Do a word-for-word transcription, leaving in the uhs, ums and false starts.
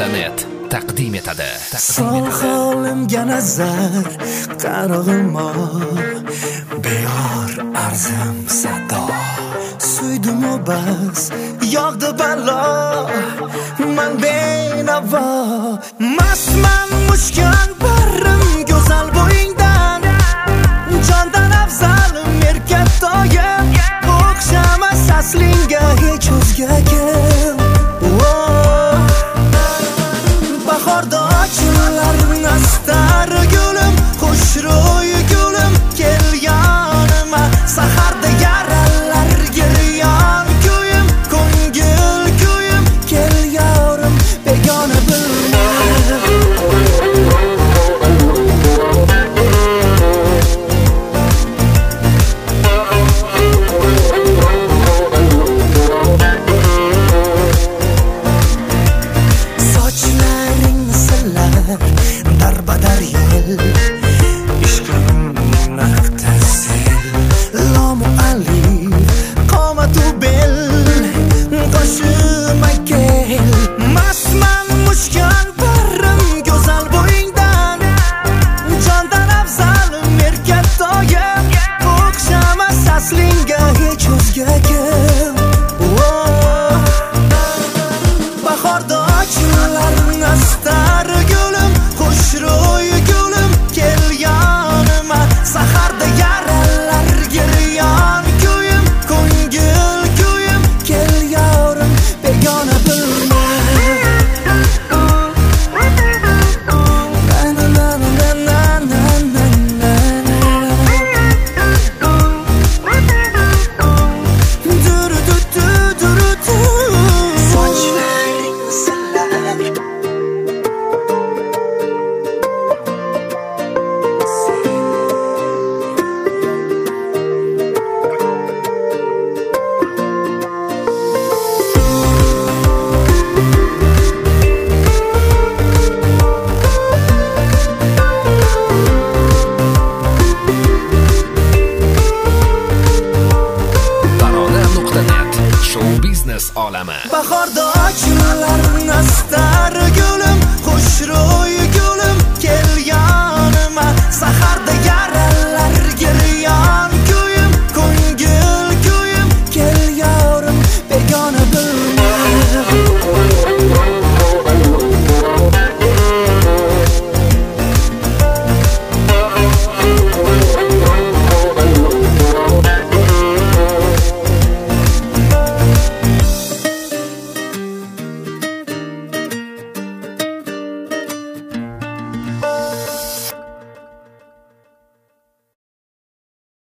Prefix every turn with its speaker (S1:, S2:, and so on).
S1: Internet taqdim etadi.
S2: Sol holimga nazar qarog'imo beyor arzim sado suydim bas yog'di balo man benavo masman mushkan barim go'zal bo'yingdan jondan afzal merkatoyim o'xshamas aslinga hech o'zgaga bahorda ochillar nastar gulim xushro'y gulim kel yonima saharda yaralar giryon kuyim ko'ngil kuyim kel yorim begona bilma darbadar yel ishqimni naqtasil lomu alif qomatu bel qo'shima kel masman mushkan barim go'zal bo'yingdan jondan afzal merkatoyim o'xshamas aslinga hech o'zgaga bahorda ochillar nastar